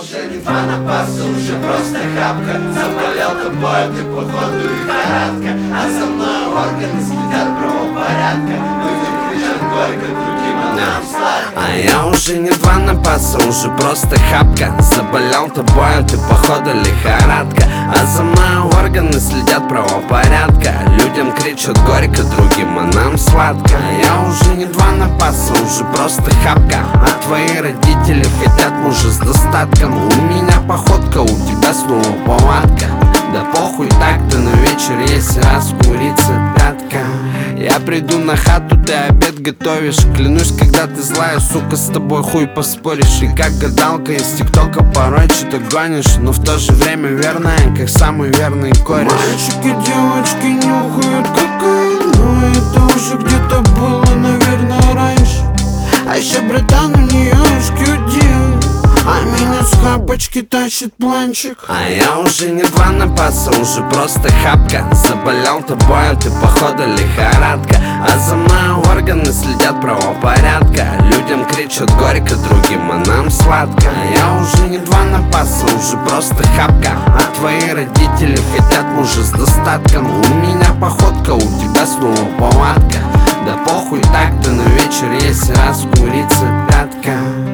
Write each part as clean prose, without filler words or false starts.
уже не два напаса, уже просто хапка. Заболел тобой, ты походу лихорадка. А за мной органы следят правопорядка. Людям кричат горько, другим нам сладко. А я уже не два напаса, уже просто хапка. Заболел тобой, ты походу лихорадка. А за мной органы следят правопорядка. Людям кричат горько, другим нам сладко. А я уже не два напаса, уже просто хапка. А твои родители хотят мужа с достатком. У меня походка, у тебя снова повадка. Да похуй так-то, на вечер есть раз курица пятка. Я приду на хату, ты обед готовишь. Клянусь, когда ты злая, сука, с тобой хуй поспоришь. И как гадалка из тиктока порой что-то гонишь, но в то же время верная, как самый верный кореш. Мальчики, девочки нюхают кокаин, но это уже где-то было, наверное, раньше. А еще братан у нее HQD, а меня с хапочки тащит планчик. А я уже не два напаса, уже просто хапка. Заболел тобой, ты походу лихорадка. А за мной органы следят правопорядка. Людям кричат горько, другим нам сладко. А я уже не два напаса, уже просто хапка. А твои родители хотят мужа с достатком. У меня походка, у тебя снова повадка. Да похуй так-то, на вечер есть раз курица пятка.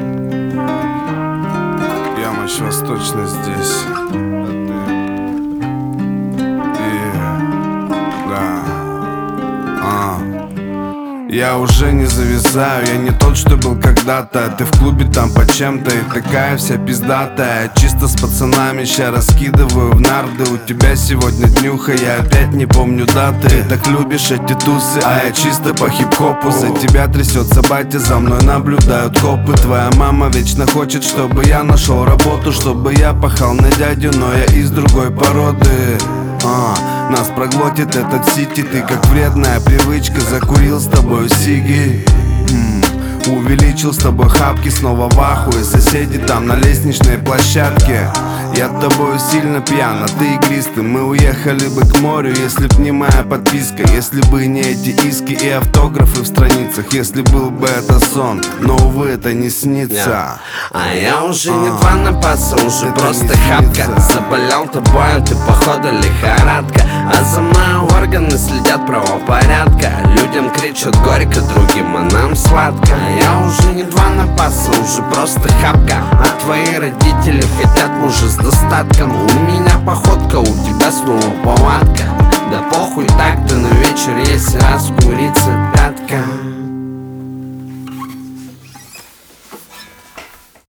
Ямыч восточно здесь. Я уже не завязаю, я не тот, что был когда-то. Ты в клубе там по чем-то и такая вся пиздатая. Чисто с пацанами ща раскидываю в нарды. У тебя сегодня днюха, я опять не помню даты. Ты так любишь эти тусы, а я чисто по хип-хопу. За тебя трясется батя, за мной наблюдают копы. Твоя мама вечно хочет, чтобы я нашел работу, чтобы я пахал на дядю, но я из другой породы. Нас проглотит этот сити, ты как вредная привычка. Закурил с тобой сиги, увеличил с тобой хапки, снова в ахуе. Соседи там на лестничной площадке. Я тобою сильно пьян, а ты игристый. Мы уехали бы к морю, если б не моя подписка. Если бы не эти иски и автографы в страницах. Если был бы это сон, но увы, это не снится. А я уже не два напаса, уже это просто хапка. Заболел тобой, ты походу лихорадка. А за мной органы следят правопорядка. Людям кричат горько, другим нам сладко. А я уже не два напаса, уже просто хапка. А твои родители хотят мужа с достатком. У меня походка, у тебя снова повадка. Да похуй так-то, на вечер есть раз курица пятка.